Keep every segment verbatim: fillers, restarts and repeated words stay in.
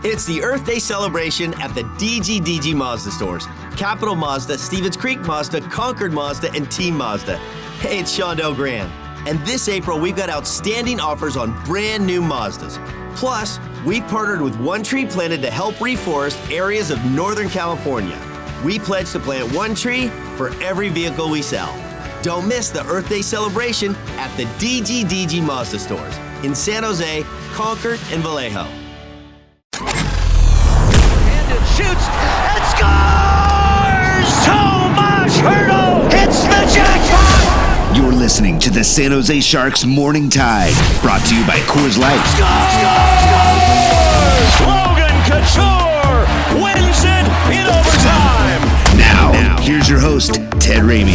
It's the Earth Day celebration at the D G D G Mazda stores. Capital Mazda, Stevens Creek Mazda, Concord Mazda, and Team Mazda. Hey, it's Shondell Grand. And this April, we've got outstanding offers on brand new Mazdas. Plus, we've partnered with One Tree Planted to help reforest areas of Northern California. We pledge to plant one tree for every vehicle we sell. Don't miss the Earth Day celebration at the D G D G Mazda stores in San Jose, Concord, and Vallejo. Shoots and scores! Tomas Hertl hits the jackpot! You're listening to the San Jose Sharks Morning Tide, brought to you by Coors Light. Scores! Logan Couture wins it in overtime! Now, now here's your host, Ted Ramey.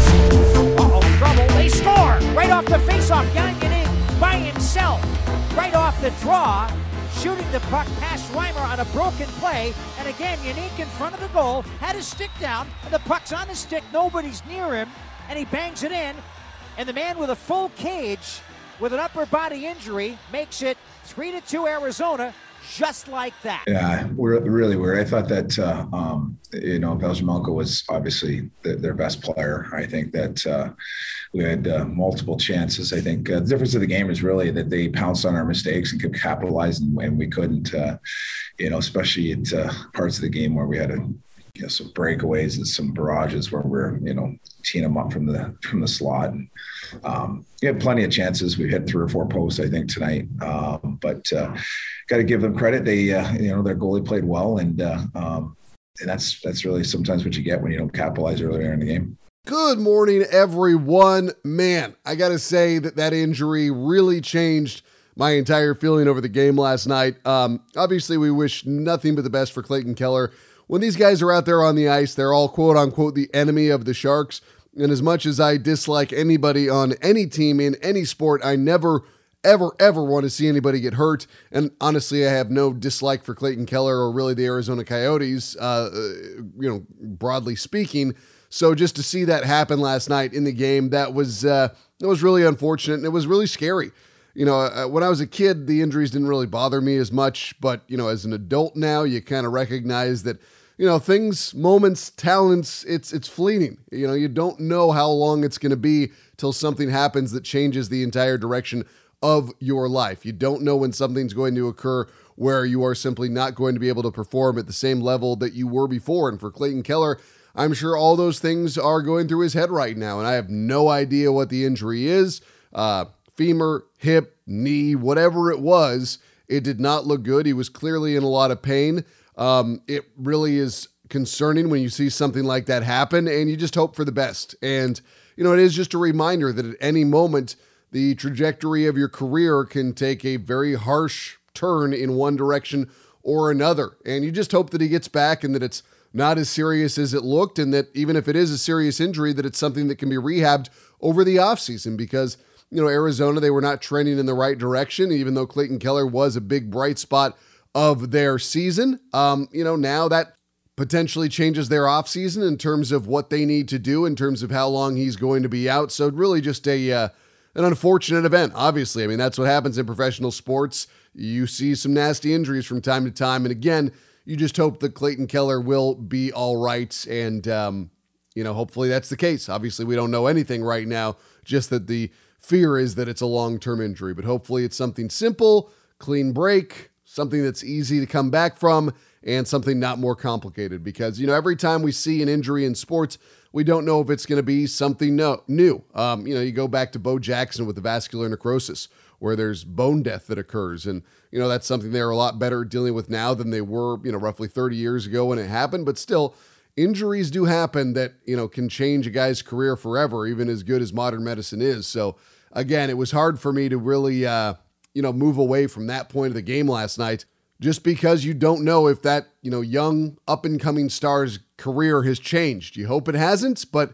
Uh-oh, trouble. They score! Right off the faceoff. Yannick by himself. Right off the draw. Shooting the puck past Reimer on a broken play. And again, Yannick in front of the goal, had his stick down, and the puck's on the stick, nobody's near him, and he bangs it in. And the man with a full cage, with an upper body injury, makes it three to two Arizona, just like that. Yeah, we're really weird. I thought that, uh, um, you know, Veljamelko was obviously the, their best player. I think that uh, we had uh, multiple chances. I think uh, the difference of the game is really that they pounced on our mistakes and kept capitalizing when we couldn't, uh, you know, especially at uh, parts of the game where we had a, you know, some breakaways and some barrages where we're, you know, teeing them up from the from the slot. And um, we had plenty of chances. We hit three or four posts, I think, tonight. Um, but uh, got to give them credit. They, uh, you know, their goalie played well, and uh, um, and that's that's really sometimes what you get when you don't capitalize earlier in the game. Good morning, everyone. Man, I got to say that that injury really changed my entire feeling over the game last night. Um, obviously, we wish nothing but the best for Clayton Keller. When these guys are out there on the ice, they're all quote unquote the enemy of the Sharks. And as much as I dislike anybody on any team in any sport, I never, ever, ever want to see anybody get hurt. And honestly, I have no dislike for Clayton Keller or really the Arizona Coyotes, uh, you know, broadly speaking. So just to see that happen last night in the game, that was uh, that was really unfortunate, and it was really scary. You know, uh, when I was a kid, the injuries didn't really bother me as much, but, you know, as an adult now, you kind of recognize that, you know, things, moments, talents, it's it's fleeting. You know, you don't know how long it's going to be till something happens that changes the entire direction of your life. You don't know when something's going to occur where you are simply not going to be able to perform at the same level that you were before. And for Clayton Keller, I'm sure all those things are going through his head right now, and I have no idea what the injury is. Uh, femur, hip, knee, whatever it was, it did not look good. He was clearly in a lot of pain. Um, it really is concerning when you see something like that happen, and you just hope for the best. And, you know, it is just a reminder that at any moment, the trajectory of your career can take a very harsh turn in one direction or another. And you just hope that he gets back and that it's not as serious as it looked, and that even if it is a serious injury, that it's something that can be rehabbed over the offseason, because, you know, Arizona, they were not trending in the right direction, even though Clayton Keller was a big bright spot of their season. Um, you know, now that potentially changes their offseason in terms of what they need to do, in terms of how long he's going to be out. So really just a uh, an unfortunate event, obviously. I mean, that's what happens in professional sports. You see some nasty injuries from time to time. And again, you just hope that Clayton Keller will be all right. And, um, you know, hopefully that's the case. Obviously, we don't know anything right now, just that the fear is that it's a long-term injury. But hopefully it's something simple, clean break, something that's easy to come back from, and something not more complicated. Because, you know, every time we see an injury in sports, we don't know if it's going to be something no, new. Um, you know, you go back to Bo Jackson with the vascular necrosis, where there's bone death that occurs. And, you know, that's something they're a lot better at dealing with now than they were, you know, roughly thirty years ago when it happened. But still, injuries do happen that, you know, can change a guy's career forever, even as good as modern medicine is. So, again, it was hard for me to really, uh, you know, move away from that point of the game last night, just because you don't know if that, you know, young up-and-coming star's career has changed. You hope it hasn't, but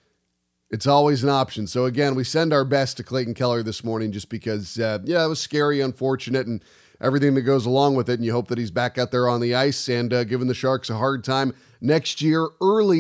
it's always an option. So again, we send our best to Clayton Keller this morning, just because, uh, yeah, it was scary, unfortunate, and everything that goes along with it. And you hope that he's back out there on the ice and uh, giving the Sharks a hard time next year, early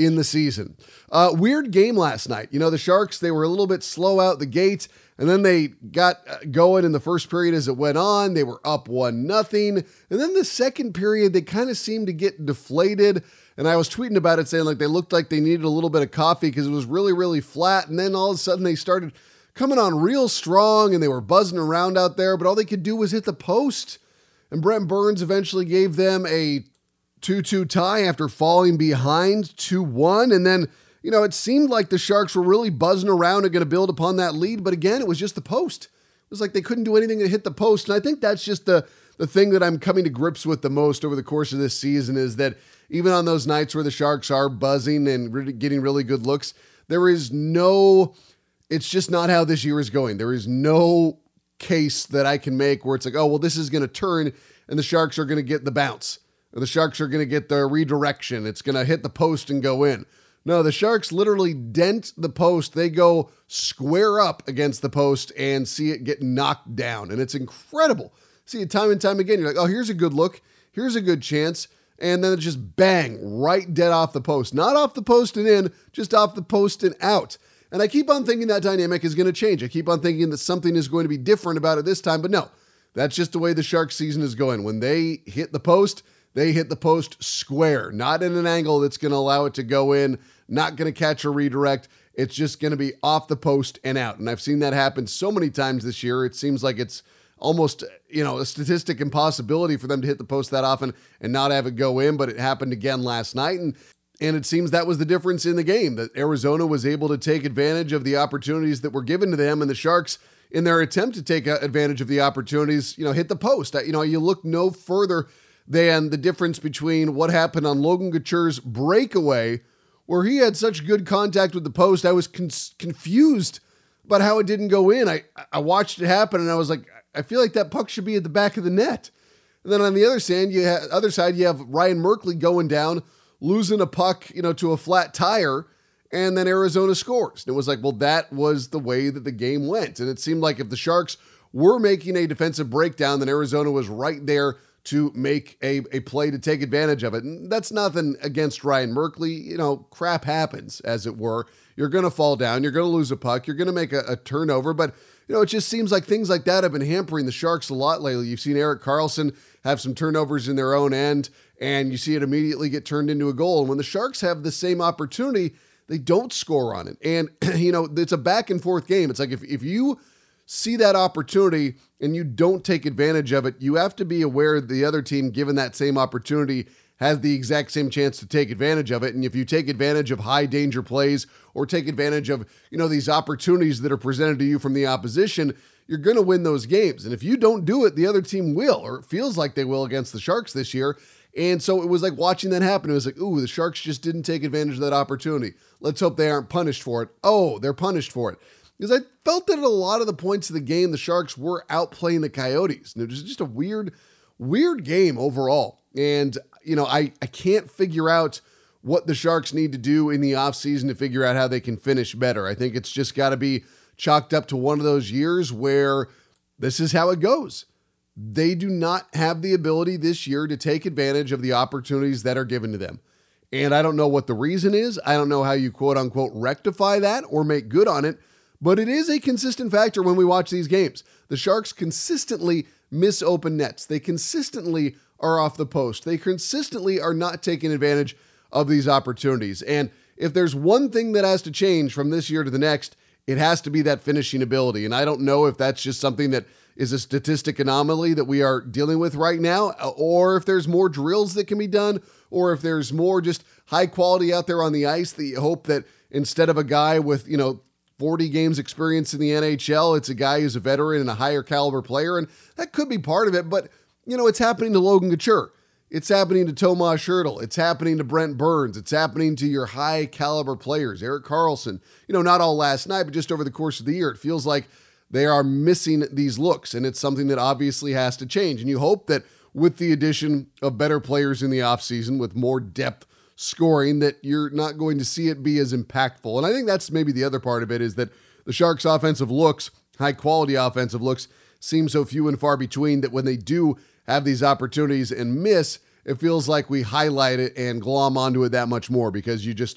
in the season. Uh, weird game last night. You know, the Sharks, they were a little bit slow out the gate, and then they got going in the first period as it went on. They were up one nothing. And then the second period, they kind of seemed to get deflated. And I was tweeting about it saying like they looked like they needed a little bit of coffee because it was really, really flat. And then all of a sudden they started coming on real strong and they were buzzing around out there, but all they could do was hit the post. And Brent Burns eventually gave them a two two tie after falling behind two one. And then, you know, it seemed like the Sharks were really buzzing around and going to build upon that lead. But again, it was just the post. It was like they couldn't do anything to hit the post. And I think that's just the, the thing that I'm coming to grips with the most over the course of this season is that even on those nights where the Sharks are buzzing and really getting really good looks, there is no, it's just not how this year is going. There is no case that I can make where it's like, oh, well, this is going to turn and the Sharks are going to get the bounce. Or the Sharks are going to get the redirection. It's going to hit the post and go in. No, the Sharks literally dent the post. They go square up against the post and see it get knocked down. And it's incredible. See it time and time again. You're like, oh, here's a good look. Here's a good chance. And then it just bang, right dead off the post. Not off the post and in, just off the post and out. And I keep on thinking that dynamic is going to change. I keep on thinking that something is going to be different about it this time. But no, that's just the way the Sharks season is going. When they hit the post, they hit the post square, not in an angle that's going to allow it to go in, not going to catch a redirect. It's just going to be off the post and out. And I've seen that happen so many times this year. It seems like it's almost, you know, a statistic impossibility for them to hit the post that often and not have it go in, but it happened again last night. And and it seems that was the difference in the game, that Arizona was able to take advantage of the opportunities that were given to them, and the Sharks, in their attempt to take advantage of the opportunities, you know, hit the post. You know, you look no further than the difference between what happened on Logan Couture's breakaway, where he had such good contact with the post. I was con- confused about how it didn't go in. I, I watched it happen, and I was like, I feel like that puck should be at the back of the net. And then on the other side, you have, other side, you have Ryan Merkley going down, losing a puck, you know, to a flat tire, and then Arizona scores. And it was like, well, that was the way that the game went. And it seemed like if the Sharks were making a defensive breakdown, then Arizona was right there to make a, a play to take advantage of it. And that's nothing against Ryan Merkley. You know, crap happens, as it were. You're going to fall down. You're going to lose a puck. You're going to make a, a turnover. But, you know, it just seems like things like that have been hampering the Sharks a lot lately. You've seen Erik Karlsson have some turnovers in their own end, and you see it immediately get turned into a goal. And when the Sharks have the same opportunity, they don't score on it. And, you know, it's a back and forth game. It's like if, if you see that opportunity and you don't take advantage of it, you have to be aware the other team, given that same opportunity, has the exact same chance to take advantage of it. And if you take advantage of high danger plays or take advantage of, you know, these opportunities that are presented to you from the opposition, you're going to win those games. And if you don't do it, the other team will, or it feels like they will against the Sharks this year. And so it was like watching that happen. It was like, ooh, the Sharks just didn't take advantage of that opportunity. Let's hope they aren't punished for it. Oh, they're punished for it. Because I felt that at a lot of the points of the game, the Sharks were outplaying the Coyotes. And it was just a weird, weird game overall. And, you know, I, I can't figure out what the Sharks need to do in the offseason to figure out how they can finish better. I think it's just got to be chalked up to one of those years where this is how it goes. They do not have the ability this year to take advantage of the opportunities that are given to them. And I don't know what the reason is. I don't know how you quote unquote rectify that or make good on it, but it is a consistent factor when we watch these games. The Sharks consistently miss open nets. They consistently are off the post. They consistently are not taking advantage of these opportunities. And if there's one thing that has to change from this year to the next, it has to be that finishing ability. And I don't know if that's just something that is a statistic anomaly that we are dealing with right now, or if there's more drills that can be done, or if there's more just high quality out there on the ice that you hope that instead of a guy with, you know, forty games experience in the N H L, it's a guy who's a veteran and a higher caliber player. And that could be part of it, but you know, it's happening to Logan Couture. It's happening to Tomas Hertl. It's happening to Brent Burns. It's happening to your high caliber players, Erik Karlsson. You know, not all last night, but just over the course of the year, it feels like they are missing these looks, and it's something that obviously has to change. And you hope that with the addition of better players in the offseason, with more depth scoring, that you're not going to see it be as impactful. And I think that's maybe the other part of it, is that the Sharks' offensive looks, high quality offensive looks, seem so few and far between that when they do have these opportunities and miss, it feels like we highlight it and glom onto it that much more, because you just,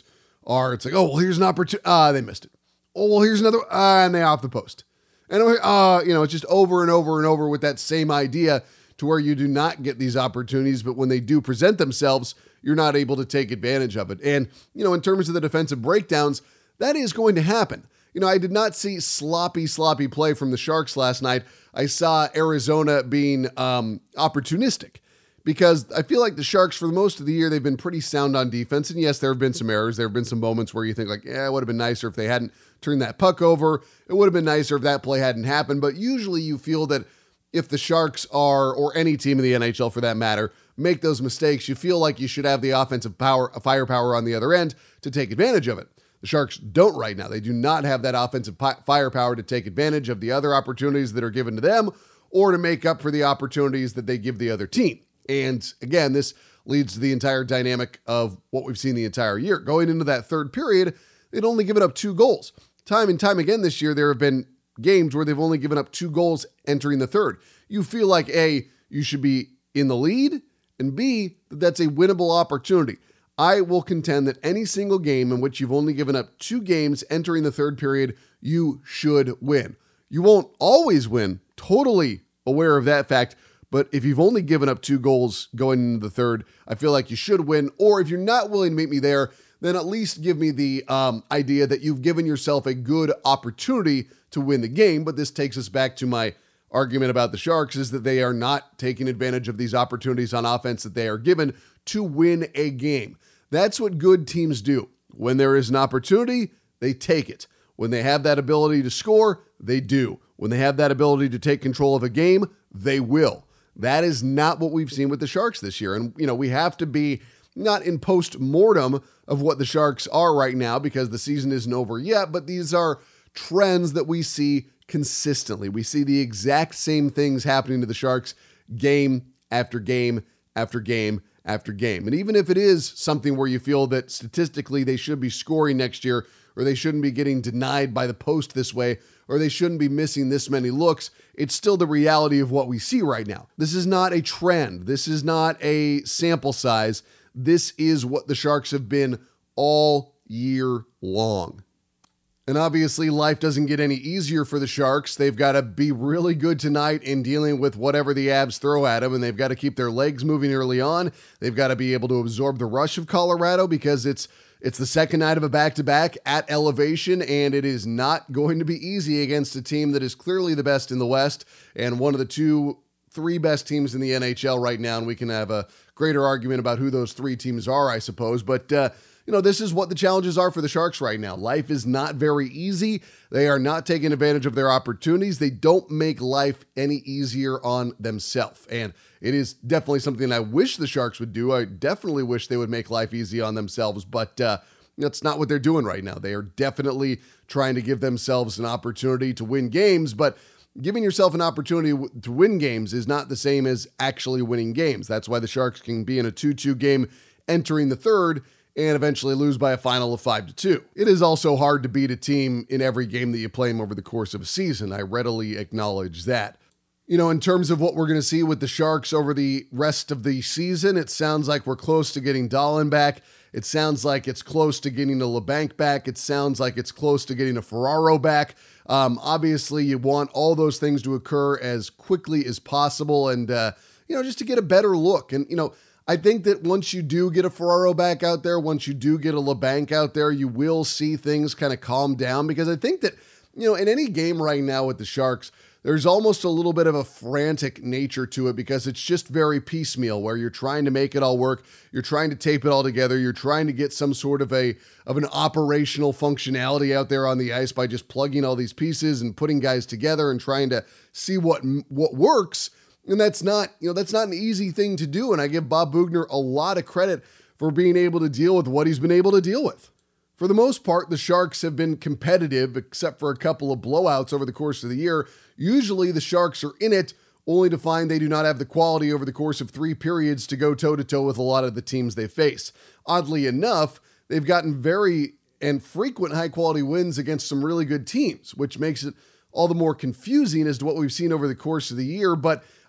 are, it's like, oh, well, here's an opportunity. Ah, they missed it. Oh, well, here's another, ah, and they off the post. And, uh, you know, it's just over and over and over with that same idea to where you do not get these opportunities, but when they do present themselves, you're not able to take advantage of it. And, you know, in terms of the defensive breakdowns, that is going to happen. You know, I did not see sloppy, sloppy play from the Sharks last night. I saw Arizona being um, opportunistic because I feel like the Sharks, for the most of the year, they've been pretty sound on defense. And yes, there have been some errors. There have been some moments where you think like, yeah, it would have been nicer if they hadn't turned that puck over. It would have been nicer if that play hadn't happened. But usually you feel that if the Sharks are, or any team in the N H L for that matter, make those mistakes, you feel like you should have the offensive power, firepower on the other end to take advantage of it. The Sharks don't right now. They do not have that offensive pi- firepower to take advantage of the other opportunities that are given to them or to make up for the opportunities that they give the other team. And again, this leads to the entire dynamic of what we've seen the entire year. Going into that third period, they'd only given up two goals. Time and time again this year, there have been games where they've only given up two goals entering the third. You feel like A, you should be in the lead, and B, that that's a winnable opportunity. I will contend that any single game in which you've only given up two games entering the third period, you should win. You won't always win, totally aware of that fact, but if you've only given up two goals going into the third, I feel like you should win. Or if you're not willing to meet me there, then at least give me the um, idea that you've given yourself a good opportunity to win the game. But this takes us back to my argument about the Sharks, is that they are not taking advantage of these opportunities on offense that they are given to win a game. That's what good teams do. When there is an opportunity, they take it. When they have that ability to score, they do. When they have that ability to take control of a game, they will. That is not what we've seen with the Sharks this year. And, you know, we have to be not in post-mortem of what the Sharks are right now because the season isn't over yet, but these are trends that we see consistently. We see the exact same things happening to the Sharks game after game after game after game. And even if it is something where you feel that statistically they should be scoring next year, or they shouldn't be getting denied by the post this way, or they shouldn't be missing this many looks, it's still the reality of what we see right now. This is not a trend. This is not a sample size. This is what the Sharks have been all year long. And obviously, life doesn't get any easier for the Sharks. They've got to be really good tonight in dealing with whatever the Avs throw at them, and they've got to keep their legs moving early on. They've got to be able to absorb the rush of Colorado because it's it's the second night of a back-to-back at elevation, and it is not going to be easy against a team that is clearly the best in the West and one of the two, three best teams in the N H L right now, and we can have a greater argument about who those three teams are, I suppose, but uh, you know, this is what the challenges are for the Sharks right now. Life is not very easy. They are not taking advantage of their opportunities. They don't make life any easier on themselves. And it is definitely something I wish the Sharks would do. I definitely wish they would make life easy on themselves, but uh, that's not what they're doing right now. They are definitely trying to give themselves an opportunity to win games, but giving yourself an opportunity to win games is not the same as actually winning games. That's why the Sharks can be in a two two game entering the third and eventually lose by a final of five to two. It is also hard to beat a team in every game that you play them over the course of a season. I readily acknowledge that. You know, in terms of what we're going to see with the Sharks over the rest of the season, it sounds like we're close to getting Dahlin back. It sounds like it's close to getting a LeBanc back. It sounds like it's close to getting a Ferraro back. Um, obviously, you want all those things to occur as quickly as possible and, uh, you know, just to get a better look. And, you know, I think that once you do get a Ferraro back out there, once you do get a LeBanc out there, you will see things kind of calm down because I think that, you know, in any game right now with the Sharks, there's almost a little bit of a frantic nature to it because it's just very piecemeal where you're trying to make it all work. You're trying to tape it all together. You're trying to get some sort of a of an operational functionality out there on the ice by just plugging all these pieces and putting guys together and trying to see what what works. And that's not, you know, that's not an easy thing to do. And I give Bob Boughner a lot of credit for being able to deal with what he's been able to deal with. For the most part, the Sharks have been competitive, except for a couple of blowouts over the course of the year. Usually the Sharks are in it only to find they do not have the quality over the course of three periods to go toe-to-toe with a lot of the teams they face. Oddly enough, they've gotten very and frequent high-quality wins against some really good teams, which makes it all the more confusing as to what we've seen over the course of the year. But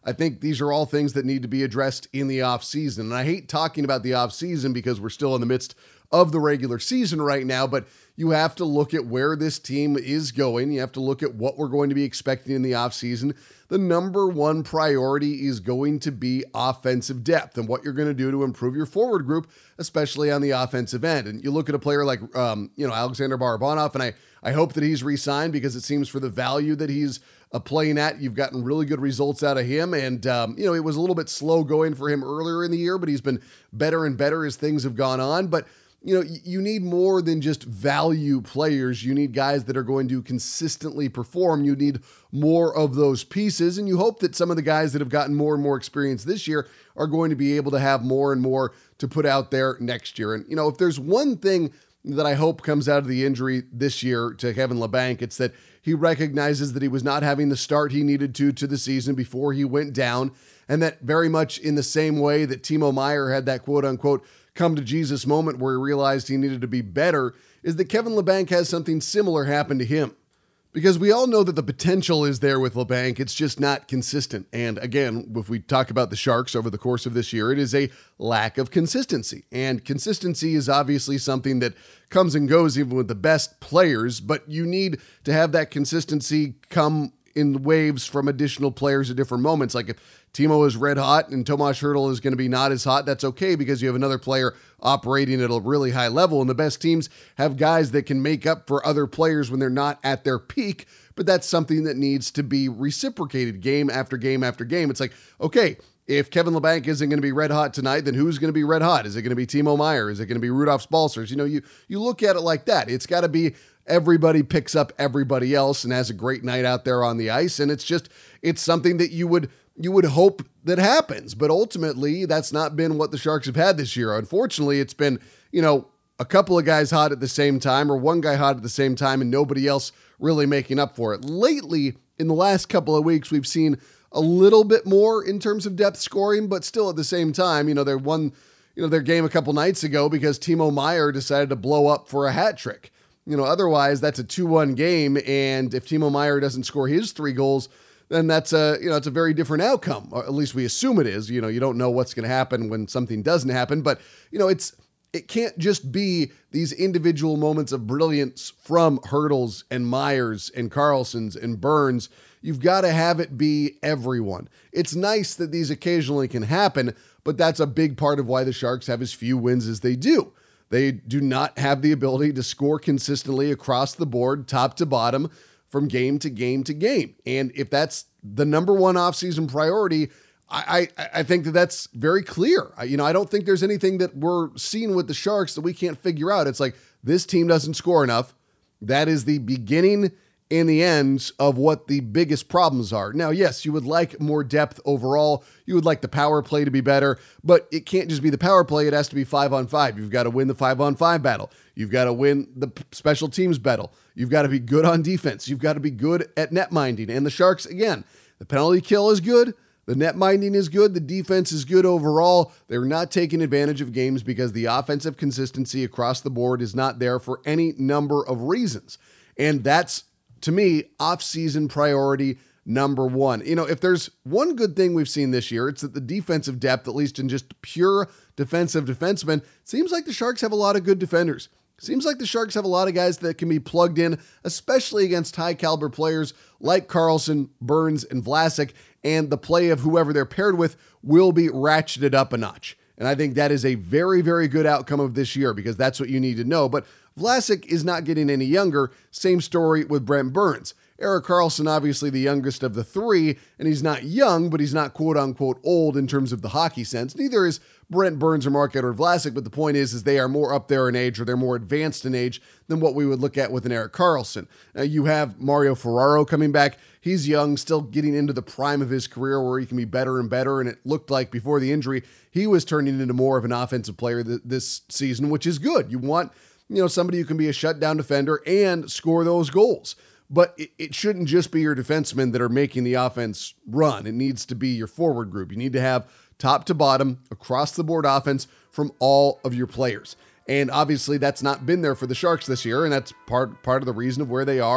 I think these are all things that need to be addressed in the offseason. And I hate talking about the offseason because we're still in the midst of the regular season right now, but you have to look at where this team is going. You have to look at what we're going to be expecting in the offseason. The number one priority is going to be offensive depth and what you're going to do to improve your forward group, especially on the offensive end. And you look at a player like, um, you know, Alexander Barabanov, and I, I hope that he's re-signed because it seems for the value that he's uh, playing at, you've gotten really good results out of him. And, um, you know, it was a little bit slow going for him earlier in the year, but he's been better and better as things have gone on. But you know, you need more than just value players. You need guys that are going to consistently perform. You need more of those pieces. And you hope that some of the guys that have gotten more and more experience this year are going to be able to have more and more to put out there next year. And, you know, if there's one thing that I hope comes out of the injury this year to Kevin Labanc, it's that he recognizes that he was not having the start he needed to to the season before he went down. And that very much in the same way that Timo Meier had that quote unquote come to Jesus moment where he realized he needed to be better, is that Kevin Labanc has something similar happen to him. Because we all know that the potential is there with Labanc, it's just not consistent. And again, if we talk about the Sharks over the course of this year, it is a lack of consistency. And consistency is obviously something that comes and goes even with the best players, but you need to have that consistency come in waves from additional players at different moments. Like if Timo is red hot and Tomas Hertl is going to be not as hot, that's okay because you have another player operating at a really high level. And the best teams have guys that can make up for other players when they're not at their peak, but that's something that needs to be reciprocated game after game after game. It's like, okay, if Kevin Labanc isn't going to be red hot tonight, then who's going to be red hot? Is it going to be Timo Meier? Is it going to be Rudolph Spalsers? You know, you, you look at it like that. It's got to be everybody picks up everybody else and has a great night out there on the ice. And it's just, it's something that you would, you would hope that happens. But ultimately, that's not been what the Sharks have had this year. Unfortunately, it's been, you know, a couple of guys hot at the same time or one guy hot at the same time and nobody else really making up for it. Lately, in the last couple of weeks, we've seen a little bit more in terms of depth scoring, but still at the same time, you know, they won, you know, their game a couple nights ago because Timo Meier decided to blow up for a hat trick. You know, otherwise that's a two one game. And if Timo Meier doesn't score his three goals, then that's a, you know, it's a very different outcome, or at least we assume it is. You know, you don't know what's going to happen when something doesn't happen, but you know, it's, it can't just be these individual moments of brilliance from Hertls and Myers and Carlsons and Burns. You've got to have it be everyone. It's nice that these occasionally can happen, but that's a big part of why the Sharks have as few wins as they do. They do not have the ability to score consistently across the board, top to bottom, from game to game to game. And if that's the number one offseason priority, I, I, I think that that's very clear. I, you know, I don't think there's anything that we're seeing with the Sharks that we can't figure out. It's like, this team doesn't score enough. That is the beginning and the ends of what the biggest problems are. Now, yes, you would like more depth overall. You would like the power play to be better, but it can't just be the power play. It has to be five on five. You've got to win the five on five battle. You've got to win the special teams battle. You've got to be good on defense. You've got to be good at net minding. And the Sharks, again, the penalty kill is good. The net minding is good. The defense is good overall. They're not taking advantage of games because the offensive consistency across the board is not there for any number of reasons. And that's, to me, off-season priority number one. You know, if there's one good thing we've seen this year, it's that the defensive depth, at least in just pure defensive defensemen, seems like the Sharks have a lot of good defenders. Seems like the Sharks have a lot of guys that can be plugged in, especially against high-caliber players like Carlson, Burns, and Vlasic, and the play of whoever they're paired with will be ratcheted up a notch. And I think that is a very, very good outcome of this year because that's what you need to know. But Vlasic is not getting any younger. Same story with Brent Burns. Erik Karlsson, obviously the youngest of the three, and he's not young, but he's not quote-unquote old in terms of the hockey sense. Neither is Brent Burns or Marc-Edouard Vlasic, but the point is, is they are more up there in age, or they're more advanced in age than what we would look at with an Erik Karlsson. Now, you have Mario Ferraro coming back. He's young, still getting into the prime of his career where he can be better and better, and it looked like before the injury, he was turning into more of an offensive player th- this season, which is good. You want, you know, somebody who can be a shutdown defender and score those goals. But it, it shouldn't just be your defensemen that are making the offense run. It needs to be your forward group. You need to have top to bottom, across the board offense from all of your players. And obviously that's not been there for the Sharks this year. And that's part, part of the reason of where they are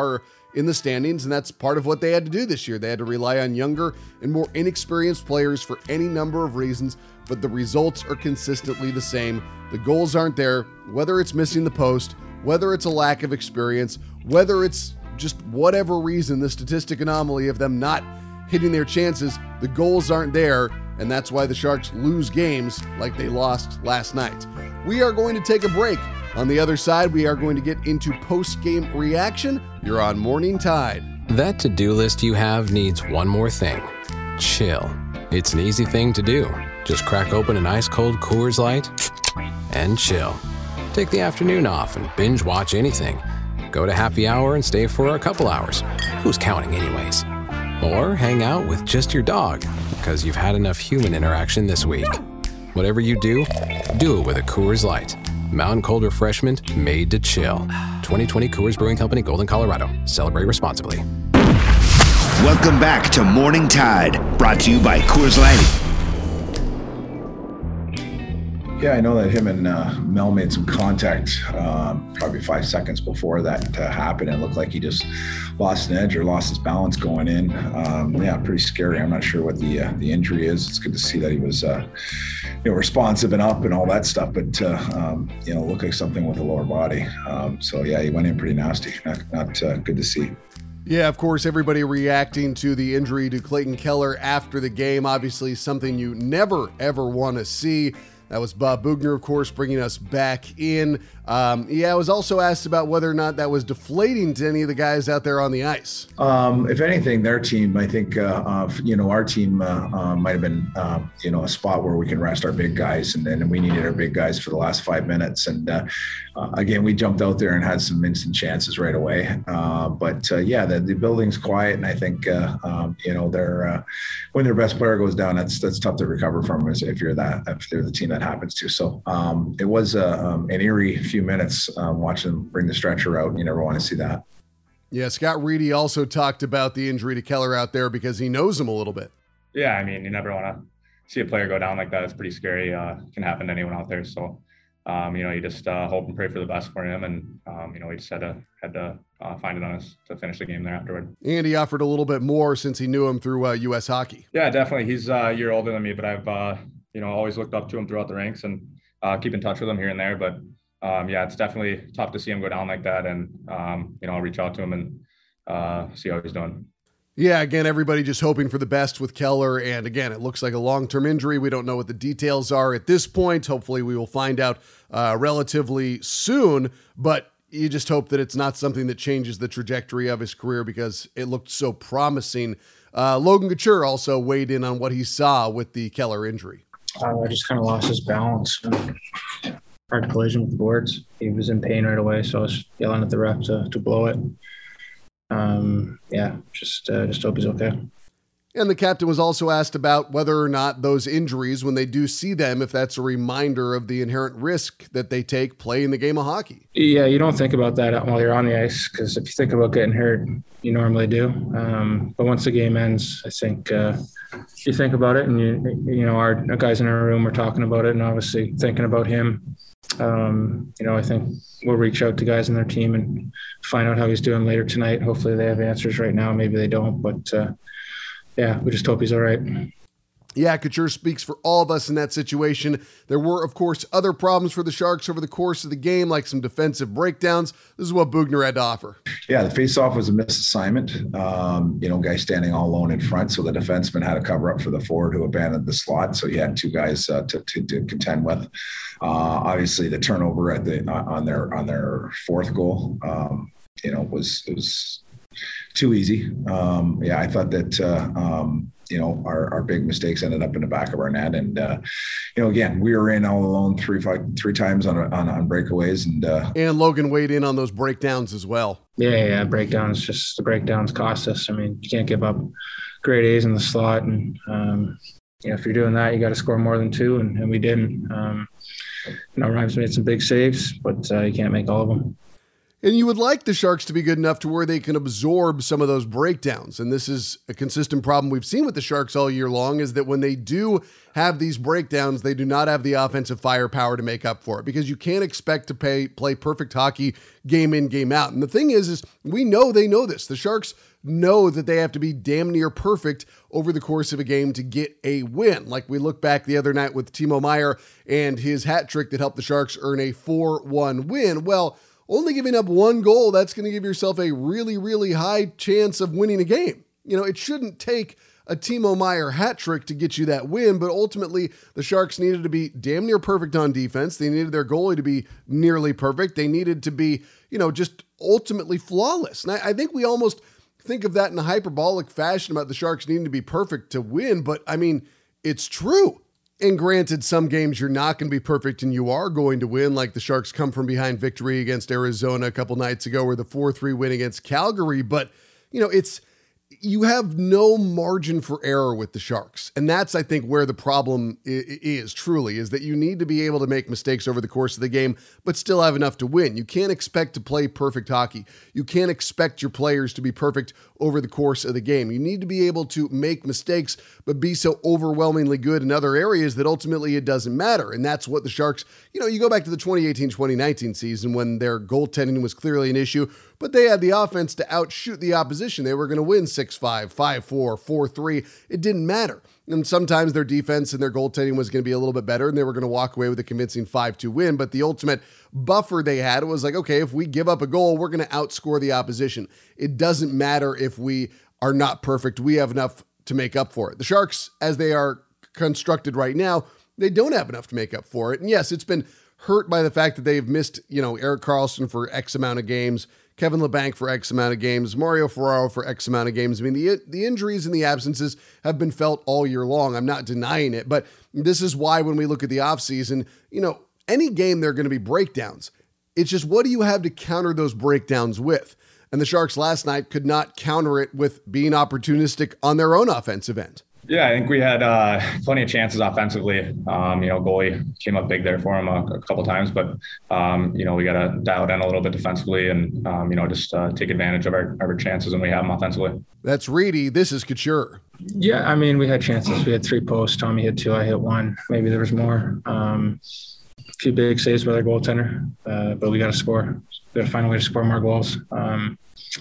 in the standings, and that's part of what they had to do this year. They had to rely on younger and more inexperienced players for any number of reasons, but the results are consistently the same. The goals aren't there, whether it's missing the post, whether it's a lack of experience, whether it's just whatever reason, the statistic anomaly of them not hitting their chances, the goals aren't there, and that's why the Sharks lose games like they lost last night. We are going to take a break. On the other side, we are going to get into post-game reaction. You're on Morning Tide. That to-do list you have needs one more thing. Chill. It's an easy thing to do. Just crack open an ice-cold Coors Light and chill. Take the afternoon off and binge watch anything. Go to happy hour and stay for a couple hours. Who's counting anyways? Or hang out with just your dog because you've had enough human interaction this week. Whatever you do, do it with a Coors Light. Mountain Cold Refreshment made to chill. twenty twenty Coors Brewing Company, Golden, Colorado. Celebrate responsibly. Welcome back to Morning Tide, brought to you by Coors Light. Yeah, I know that him and uh, Mel made some contact um, probably five seconds before that uh, happened. It looked like he just lost an edge or lost his balance going in. Um, yeah, pretty scary. I'm not sure what the uh, the injury is. It's good to see that he was, uh, you know, responsive and up and all that stuff. But uh, um, you know, looked like something with the lower body. Um, so yeah, he went in pretty nasty. Not, not uh, good to see. Yeah, of course, everybody reacting to the injury to Clayton Keller after the game. Obviously, something you never ever want to see. That was Bob Boughner, of course, bringing us back in. Um, yeah, I was also asked about whether or not that was deflating to any of the guys out there on the ice. Um, if anything, their team, I think, uh, uh, you know, our team uh, uh, might have been, uh, you know, a spot where we can rest our big guys. And then we needed our big guys for the last five minutes. And uh, uh, again, we jumped out there and had some instant chances right away. Uh, but uh, yeah, the, the building's quiet. And I think, uh, um, you know, they're, uh, when their best player goes down, that's that's tough to recover from if you're that, if they're the team that happens to. So um, it was uh, um, an eerie few minutes um, watching them bring the stretcher out. You never want to see that. Yeah, Scott Reedy also talked about the injury to Keller out there because he knows him a little bit. Yeah, I mean, you never want to see a player go down like that. It's pretty scary. Uh, can happen to anyone out there. So, um, you know, you just uh, hope and pray for the best for him. And, um, you know, we just had to, had to uh, find it on us to finish the game there afterward. And he offered a little bit more since he knew him through uh, U S Hockey. Yeah, definitely. He's uh, a year older than me, but I've, uh, you know, always looked up to him throughout the ranks and uh, keep in touch with him here and there. But, um, yeah, it's definitely tough to see him go down like that. And, um, you know, I'll reach out to him and uh, see how he's doing. Yeah, again, everybody just hoping for the best with Keller. And again, it looks like a long-term injury. We don't know what the details are at this point. Hopefully we will find out uh, relatively soon, but you just hope that it's not something that changes the trajectory of his career because it looked so promising. Uh, Logan Couture also weighed in on what he saw with the Keller injury. Uh, I just kind of lost his balance. Hard collision with the boards. He was in pain right away, so I was yelling at the ref to, to blow it. Um, yeah, just uh, just hope he's okay. And the captain was also asked about whether or not those injuries, when they do see them, if that's a reminder of the inherent risk that they take playing the game of hockey. Yeah, you don't think about that while you're on the ice because if you think about getting hurt, you normally do. Um, but once the game ends, I think uh, you think about it, and you you know our, our guys in our room are talking about it, and obviously thinking about him. Um, you know, I think we'll reach out to guys in their team and find out how he's doing later tonight. Hopefully they have answers right now. Maybe they don't, but uh, yeah, we just hope he's all right. Yeah, Couture speaks for all of us in that situation. There were, of course, other problems for the Sharks over the course of the game, like some defensive breakdowns. This is what Boughner had to offer. Yeah, the faceoff was a misassignment. Um, you know, guy standing all alone in front, so the defenseman had to cover up for the forward who abandoned the slot. So you had two guys uh, to, to, to contend with. Uh, obviously, the turnover at the uh, on their on their fourth goal, um, you know, was it was too easy. Um, yeah, I thought that. Uh, um, You know, our, our big mistakes ended up in the back of our net. And, uh, you know, again, we were in all alone three five, three times on, on on breakaways. And uh, and Logan weighed in on those breakdowns as well. Yeah, yeah, breakdowns, just the breakdowns cost us. I mean, you can't give up grade A's in the slot. And, um, you know, if you're doing that, you got to score more than two. And, and we didn't. Um, you know, Rhymes made some big saves, but uh, you can't make all of them. And you would like the Sharks to be good enough to where they can absorb some of those breakdowns. And this is a consistent problem we've seen with the Sharks all year long, is that when they do have these breakdowns, they do not have the offensive firepower to make up for it, because you can't expect to pay, play perfect hockey game in, game out. And the thing is, is we know they know this. The Sharks know that they have to be damn near perfect over the course of a game to get a win. Like we look back the other night with Timo Meier and his hat trick that helped the Sharks earn a four one win. Well, only giving up one goal, that's going to give yourself a really, really high chance of winning a game. You know, it shouldn't take a Timo Meier hat trick to get you that win, but ultimately the Sharks needed to be damn near perfect on defense. They needed their goalie to be nearly perfect. They needed to be, you know, just ultimately flawless. And I, I think we almost think of that in a hyperbolic fashion about the Sharks needing to be perfect to win, but I mean, it's true. And granted, some games you're not going to be perfect and you are going to win, like the Sharks come from behind victory against Arizona a couple nights ago, or the four three win against Calgary. But, you know, it's, you have no margin for error with the Sharks. And that's, I think, where the problem is truly, is that you need to be able to make mistakes over the course of the game, but still have enough to win. You can't expect to play perfect hockey. You can't expect your players to be perfect over the course of the game. You need to be able to make mistakes, but be so overwhelmingly good in other areas that ultimately it doesn't matter. And that's what the Sharks, you know, you go back to the twenty eighteen twenty nineteen season when their goaltending was clearly an issue, but they had the offense to outshoot the opposition. They were going to win six five, five four, four three. It didn't matter. And sometimes their defense and their goaltending was going to be a little bit better, and they were going to walk away with a convincing five two win. But the ultimate buffer they had was like, okay, if we give up a goal, we're going to outscore the opposition. It doesn't matter if we are not perfect. We have enough to make up for it. The Sharks, as they are constructed right now, they don't have enough to make up for it. And yes, it's been hurt by the fact that they've missed, you know, Erik Karlsson for X amount of games, Kevin Labanc for X amount of games, Mario Ferraro for X amount of games. I mean, the the injuries and the absences have been felt all year long. I'm not denying it, but this is why when we look at the offseason, you know, any game there are going to be breakdowns. It's just, what do you have to counter those breakdowns with? And the Sharks last night could not counter it with being opportunistic on their own offensive end. Yeah, I think we had uh, plenty of chances offensively. Um, you know, goalie came up big there for him a, a couple times, but, um, you know, we got to dial it in a little bit defensively and, um, you know, just uh, take advantage of our, our chances when we have them offensively. That's Reedy. This is Couture. Yeah, I mean, we had chances. We had three posts. Tommy hit two. I hit one. Maybe there was more. Um, a few big saves by their goaltender, uh, but we got to score. We got to find a way to score more goals. Um,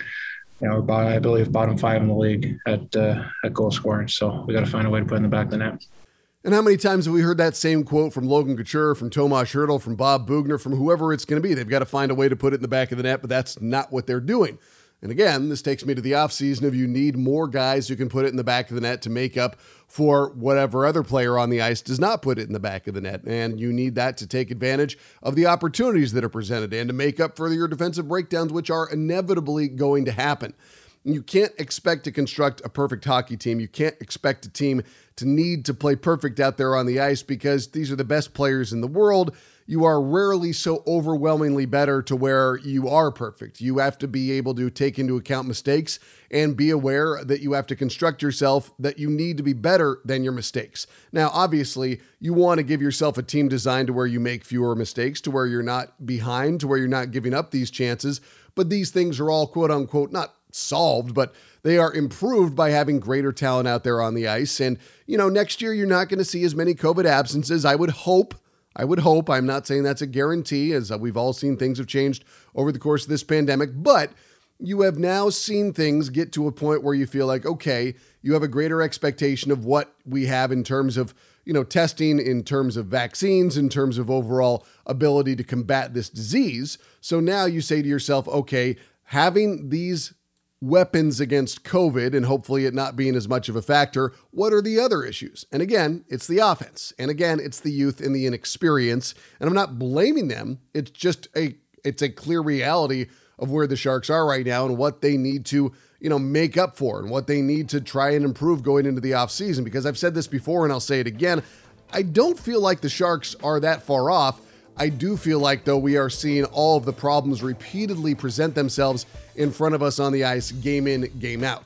You know, we're about, I believe, bottom five in the league at uh, at goal scoring. So we got to find a way to put in the back of the net. And how many times have we heard that same quote from Logan Couture, from Tomas Hertl, from Bob Bugner, from whoever it's going to be? They've got to find a way to put it in the back of the net, but that's not what they're doing. And again, this takes me to the offseason of you need more guys who can put it in the back of the net to make up for whatever other player on the ice does not put it in the back of the net. And you need that to take advantage of the opportunities that are presented and to make up for your defensive breakdowns, which are inevitably going to happen. You can't expect to construct a perfect hockey team. You can't expect a team to need to play perfect out there on the ice, because these are the best players in the world. You are rarely so overwhelmingly better to where you are perfect. You have to be able to take into account mistakes and be aware that you have to construct yourself that you need to be better than your mistakes. Now, obviously, you want to give yourself a team designed to where you make fewer mistakes, to where you're not behind, to where you're not giving up these chances. But these things are all quote unquote not solved, but they are improved by having greater talent out there on the ice. And, you know, next year you're not going to see as many COVID absences. I would hope, I would hope, I'm not saying that's a guarantee, as we've all seen things have changed over the course of this pandemic, but you have now seen things get to a point where you feel like, okay, you have a greater expectation of what we have in terms of, you know, testing, in terms of vaccines, in terms of overall ability to combat this disease. So now you say to yourself, okay, having these weapons against COVID and hopefully it not being as much of a factor, what are the other issues? And again, it's the offense. And again, it's the youth and the inexperience. And I'm not blaming them. It's just a, it's a clear reality of where the Sharks are right now and what they need to, you know, make up for and what they need to try and improve going into the offseason. Because I've said this before and I'll say it again, I don't feel like the Sharks are that far off. I do feel like, though, we are seeing all of the problems repeatedly present themselves in front of us on the ice, game in, game out.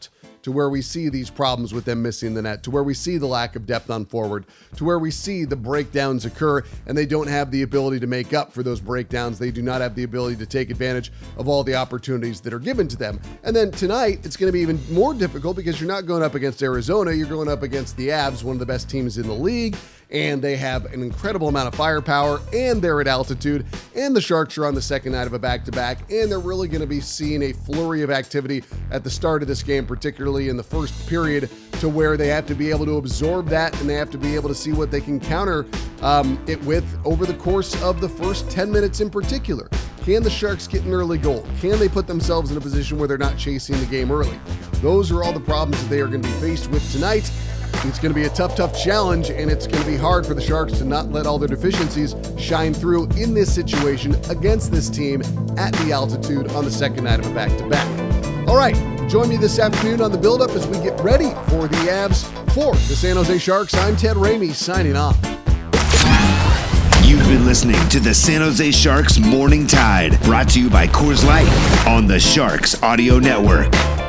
to where we see these problems with them missing the net, to where we see the lack of depth on forward, to where we see the breakdowns occur and they don't have the ability to make up for those breakdowns. They do not have the ability to take advantage of all the opportunities that are given to them. And then tonight, it's going to be even more difficult because you're not going up against Arizona, you're going up against the Avs, one of the best teams in the league, and they have an incredible amount of firepower, and they're at altitude, and the Sharks are on the second night of a back-to-back, and they're really going to be seeing a flurry of activity at the start of this game, particularly in the first period, to where they have to be able to absorb that, and they have to be able to see what they can counter um, it with over the course of the first ten minutes in particular. Can the Sharks get an early goal? Can they put themselves in a position where they're not chasing the game early? Those are all the problems that they are going to be faced with tonight. It's going to be a tough, tough challenge, and it's going to be hard for the Sharks to not let all their deficiencies shine through in this situation against this team at the altitude on the second night of a back-to-back. All right, join me this afternoon on the build-up as we get ready for the Avs for the San Jose Sharks. I'm Ted Ramey, signing off. You've been listening to the San Jose Sharks Morning Tide, brought to you by Coors Light on the Sharks Audio Network.